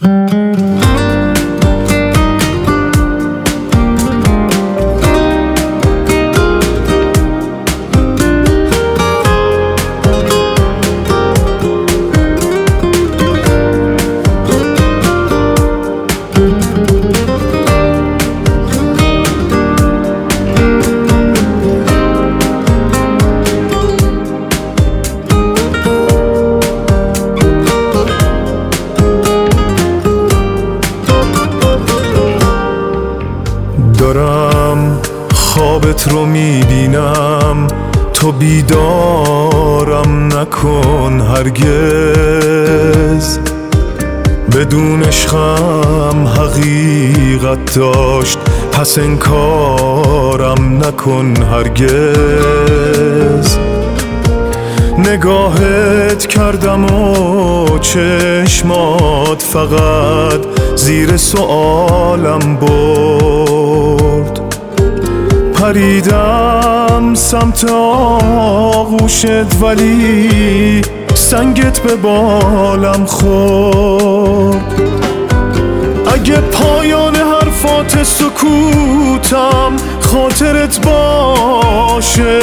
دارم خوابت رو میبینم، تو بیدارم نکن هرگز. بدون عشقم حقیقت داشت، پس انکارم نکن هرگز. نگاهت کردم و چشمات فقط زیر سؤالم برد. پریدم سمت آغوشت ولی سنگت به بالم خورد. اگه پایان حرفات سکوتم خاطرت باشه،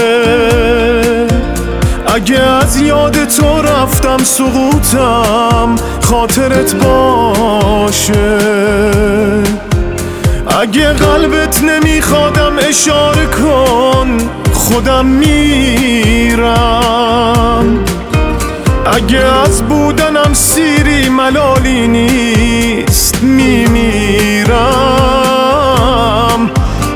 اگه از یاد تو رفتم سقوطم خاطرت باشه. اگه قلبت نمیخوادم اشاره کن، خودم میرم. اگه از بودنم سیری ملالی نیست، میمیرم.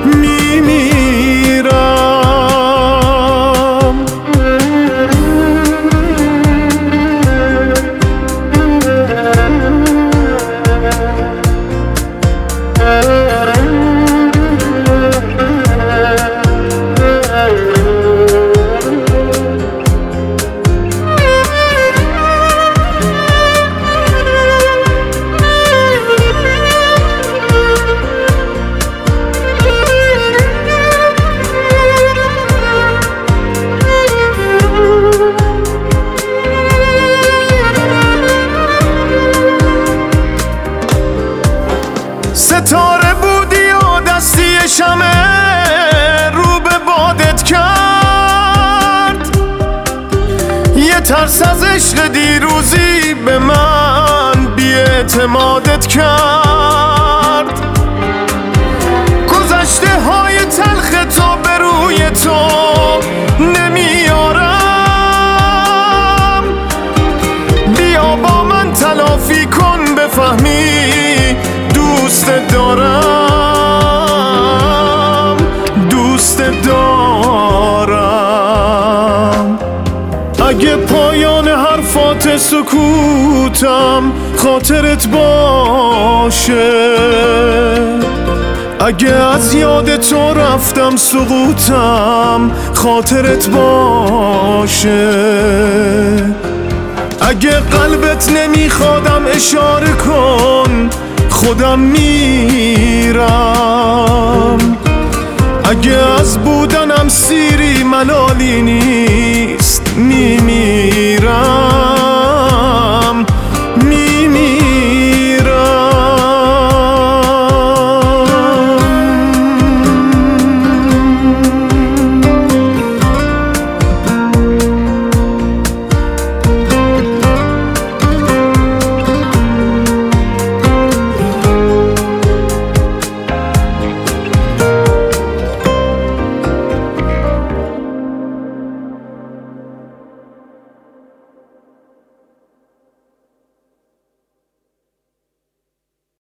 ستاره بودی و دستی شمع رو به بادت کرد. یه ترس از عشق دیروزی به من بی‌اعتمادت کرد. گذشته های تلخ تو به روی تو نمیارم. بیا با من تلافی کن بفهمی دوست دارم، دوست دارم. اگه پایان حرفات سکوتم خاطرت باشه، اگه از یاد تو رفتم سقوطم خاطرت باشه. اگه قلبت نمیخوادم اشاره کن، خودم میرم. اگه از بودنم سیری ملالی نیست، میمیرم.